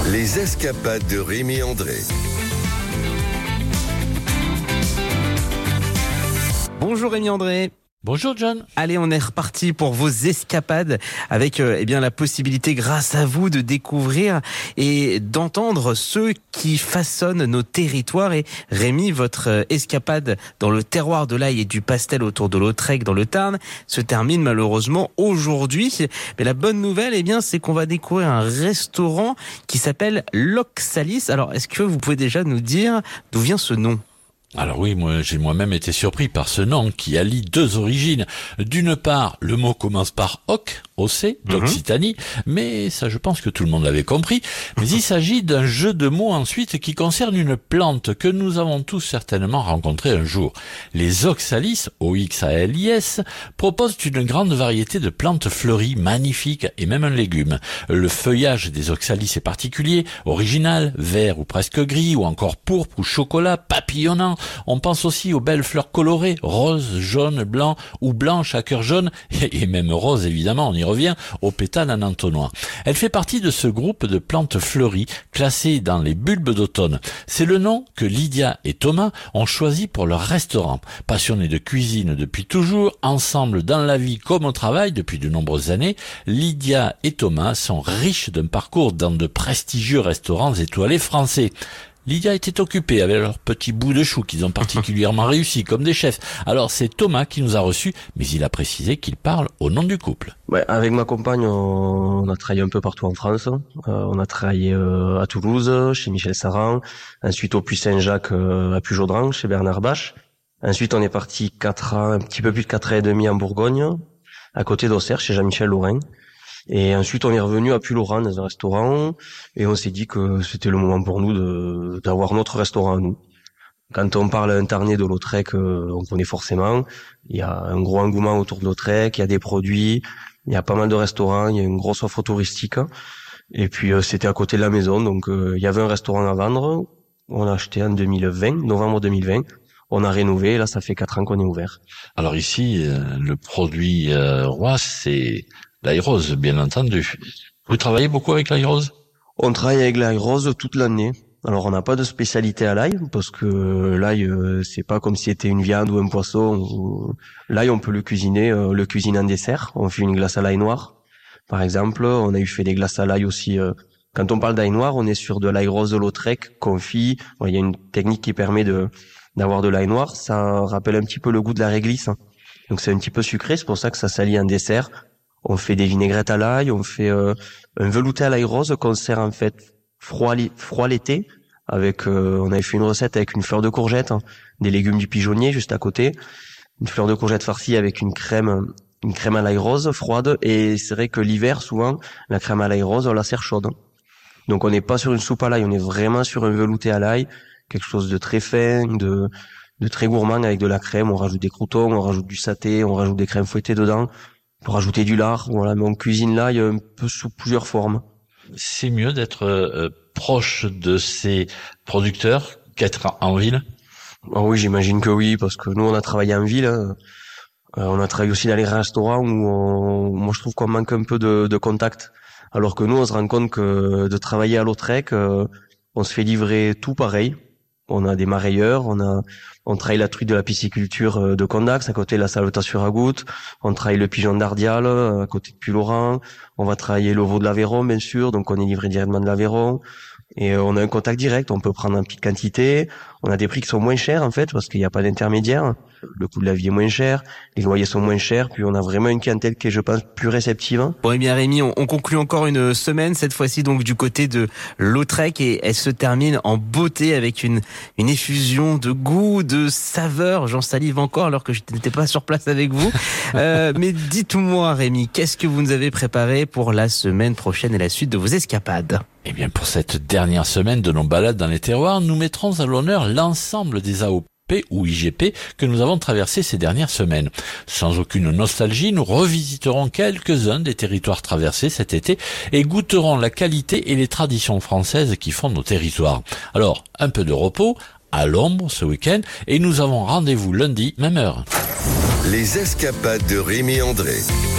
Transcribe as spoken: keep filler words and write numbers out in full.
Les escapades de Rémi André. Bonjour Rémi André. Bonjour John. Allez, on est reparti pour vos escapades avec euh, eh bien la possibilité grâce à vous de découvrir et d'entendre ceux qui façonnent nos territoires. Et Rémi, votre euh, escapade dans le terroir de l'ail et du pastel autour de Lautrec dans le Tarn se termine malheureusement aujourd'hui. Mais la bonne nouvelle, eh bien, c'est qu'on va découvrir un restaurant qui s'appelle l'Oxalis. Alors, est-ce que vous pouvez déjà nous dire d'où vient ce nom ? Alors oui, moi j'ai moi-même été surpris par ce nom qui allie deux origines. D'une part, le mot commence par oc, O-C, d'Occitanie, mmh. mais ça je pense que tout le monde l'avait compris. Mais il s'agit d'un jeu de mots ensuite qui concerne une plante que nous avons tous certainement rencontrée un jour. Les Oxalis, O X A L I S, proposent une grande variété de plantes fleuries, magnifiques et même un légume. Le feuillage des Oxalis est particulier, original, vert ou presque gris, ou encore pourpre ou chocolat, papillonnant. On pense aussi aux belles fleurs colorées, roses, jaunes, blancs ou blanches à cœur jaune, et même rose évidemment, on y revient, aux pétales en entonnoir. Elle fait partie de ce groupe de plantes fleuries classées dans les bulbes d'automne. C'est le nom que Lydia et Thomas ont choisi pour leur restaurant. Passionnés de cuisine depuis toujours, ensemble dans la vie comme au travail depuis de nombreuses années, Lydia et Thomas sont riches d'un parcours dans de prestigieux restaurants étoilés français. Lydia était occupée avec leurs petits bouts de chou qu'ils ont particulièrement réussi comme des chefs. Alors c'est Thomas qui nous a reçus, mais il a précisé qu'il parle au nom du couple. Ouais, avec ma compagne, on a travaillé un peu partout en France. Euh, on a travaillé euh, à Toulouse, chez Michel Saran, ensuite au Puy-Saint-Jacques, euh, à Pujaudran, chez Bernard Bache. Ensuite, on est parti quatre ans, un petit peu plus de quatre ans et demi en Bourgogne, à côté d'Auxerre, chez Jean-Michel Laurin. Et ensuite, on est revenu à Puy-Laurent dans un restaurant et on s'est dit que c'était le moment pour nous de d'avoir notre restaurant à nous. Quand on parle à un Tarnais de Lautrec, on connaît forcément. Il y a un gros engouement autour de Lautrec, il y a des produits, il y a pas mal de restaurants, il y a une grosse offre touristique. Et puis, c'était à côté de la maison, donc il y avait un restaurant à vendre. On l'a acheté en deux mille vingt, novembre deux mille vingt. On a rénové, et là, ça fait quatre ans qu'on est ouvert. Alors ici, le produit euh, roi, c'est l'ail rose, bien entendu. Vous travaillez beaucoup avec l'ail rose ? On travaille avec l'ail rose toute l'année. Alors on n'a pas de spécialité à l'ail, parce que l'ail, euh, c'est pas comme si c'était une viande ou un poisson. L'ail, on peut le cuisiner, euh, le cuisiner en dessert. On fait une glace à l'ail noir, par exemple. On a eu fait des glaces à l'ail aussi. Euh, quand on parle d'ail noir, on est sur de l'ail rose de Lautrec, confit. Bon, il y a une technique qui permet de d'avoir de l'ail noir. Ça rappelle un petit peu le goût de la réglisse. Donc c'est un petit peu sucré, c'est pour ça que ça s'allie en dessert. On fait des vinaigrettes à l'ail, on fait euh, un velouté à l'ail rose qu'on sert en fait froid, froid l'été. Avec, euh, on avait fait une recette avec une fleur de courgette, hein, des légumes du pigeonnier juste à côté, une fleur de courgette farcie avec une crème, une crème à l'ail rose froide. Et c'est vrai que l'hiver souvent la crème à l'ail rose on la sert chaude. Donc on n'est pas sur une soupe à l'ail, on est vraiment sur un velouté à l'ail, quelque chose de très fin, de de très gourmand avec de la crème. On rajoute des croûtons, on rajoute du saté, on rajoute des crèmes fouettées dedans. Pour rajouter du lard, voilà, mais on cuisine l'ail un peu sous plusieurs formes. C'est mieux d'être euh, proche de ces producteurs qu'être en ville ? Ah oui, j'imagine que oui, parce que nous on a travaillé en ville, hein. Euh, on a travaillé aussi dans les restaurants où on, moi je trouve qu'on manque un peu de, de contact. Alors que nous on se rend compte que de travailler à Lautrec, euh, on se fait livrer tout pareil. On a des marailleurs, on a, on travaille la truite de la pisciculture de Condax, à côté de la Salvetat sur Agoutte. On travaille le pigeon d'Ardial, à côté de Puy-Laurent. On va travailler le veau de l'Aveyron, bien sûr. Donc, on est livré directement de l'Aveyron. Et on a un contact direct. On peut prendre en petite quantité. On a des prix qui sont moins chers, en fait, parce qu'il n'y a pas d'intermédiaire. Le coût de la vie est moins cher. Les loyers sont moins chers. Puis, on a vraiment une clientèle qui est, je pense, plus réceptive. Bon, eh bien, Rémi, on, on conclut encore une semaine, cette fois-ci, donc, du côté de Lautrec, et elle se termine en beauté avec une, une effusion de goût, de saveur. J'en salive encore alors que je n'étais pas sur place avec vous. euh, mais dites-moi, Rémi, qu'est-ce que vous nous avez préparé pour la semaine prochaine et la suite de vos escapades ? Eh bien, pour cette dernière semaine de nos balades dans les terroirs, nous mettrons à l'honneur l'ensemble des A O P ou I G P que nous avons traversés ces dernières semaines. Sans aucune nostalgie, nous revisiterons quelques-uns des territoires traversés cet été et goûterons la qualité et les traditions françaises qui font nos territoires. Alors, un peu de repos, à l'ombre ce week-end, et nous avons rendez-vous lundi, même heure. Les escapades de Rémi André.